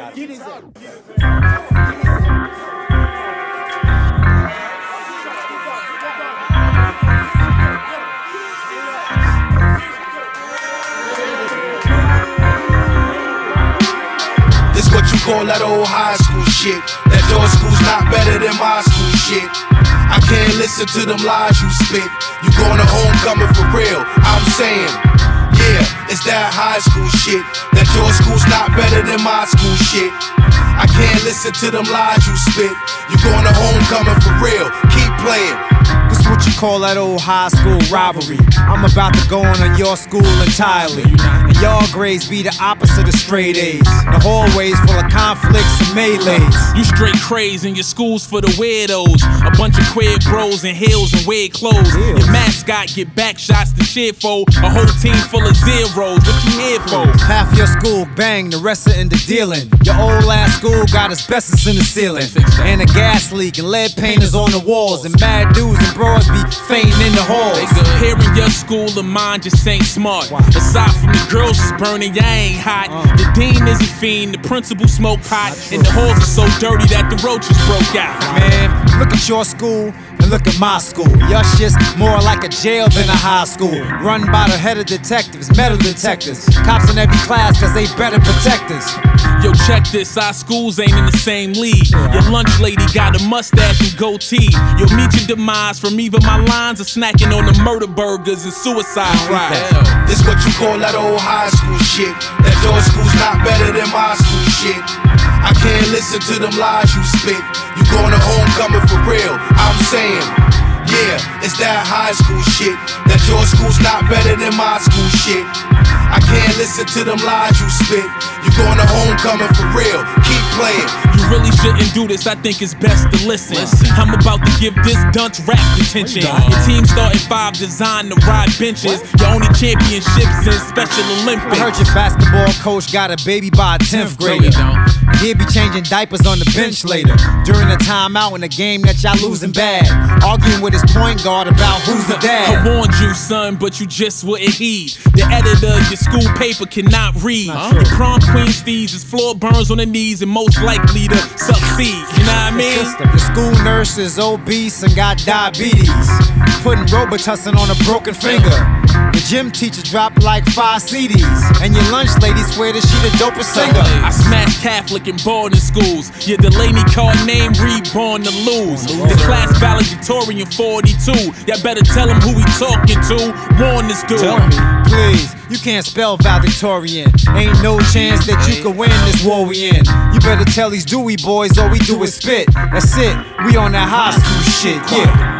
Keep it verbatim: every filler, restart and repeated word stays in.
This what you call that old high school shit. That your school's not better than my school shit. I can't listen to them lies you spit. You going to homecoming for real, I'm saying. Yeah, it's that high school shit. That your school's not better than my school shit. I can't listen to them lies you spit. You going to homecoming for real, keep playing. This what you call that old high school rivalry. I'm about to go on on your school entirely. And y'all grades be the opposite of straight A's. The hallways full of conflicts and melees. You straight craze and your school's for the weirdos. A bunch of queer bros in heels and weird clothes. Your mascot get back shots to cheer for. A whole team full of zeros. What you here for? Half your school bang, the rest are into dealing. Your old ass school got asbestos in the ceiling. And a gas leak and lead painters on the walls. And mad dudes and bros be fainting in the halls. Here in your school, the mind just ain't smart. Aside from the girls is burning, ya ain't hot. The dean is a fiend, the principal smoke pot. And the halls are so dirty that the roaches broke out. Man, look at your school and look at my school. Your shit's more like a jail than a high school. Run by the head of detectives, metal detectors. Cops in every class cause they better protect us. Yo, check this, our schools ain't in the same league. Your lunch lady got a mustache and goatee. You'll meet your demise from either my lines or snacking on the murder burgers and suicide fries. This what you call that old high school shit. That your school's not better than my school shit. I can't listen to them lies you spit. You going to homecoming for real, I'm saying. Yeah, it's that high school shit. That your school's not better than my school shit. I can't listen to them lies you spit. You going to homecoming for real, keep playing. You really shouldn't do this, I think it's best to listen. I'm about to give this dunce rap attention. Your team starting five, designed to ride benches. Your only championships in Special Olympics. I heard your basketball coach got a baby by a tenth grader. He'll be changing diapers on the bench later. During a timeout in a game that y'all losing bad. Arguing with his point guard about who's the dad. I warned you, son, but you just wouldn't heed. The editor of your school paper cannot read. Your prom queen steez is floor burns on the knees and most likely to succeed. You know what I mean? The school nurse is obese and got diabetes. Putting Robitussin on a broken finger. The gym teacher dropped like five C Ds. And your lunch lady swear that she the dopest singer. I smashed Catholic in boarding schools. Your Delaney card name reborn to lose. The class valedictorian forty-two. Y'all better tell him who he talking to. Warn this dude. Please, you can't spell valedictorian. Ain't no chance that you can win this war we in. You better tell these Dewey boys all we do is spit. That's it, we on that high school shit, yeah.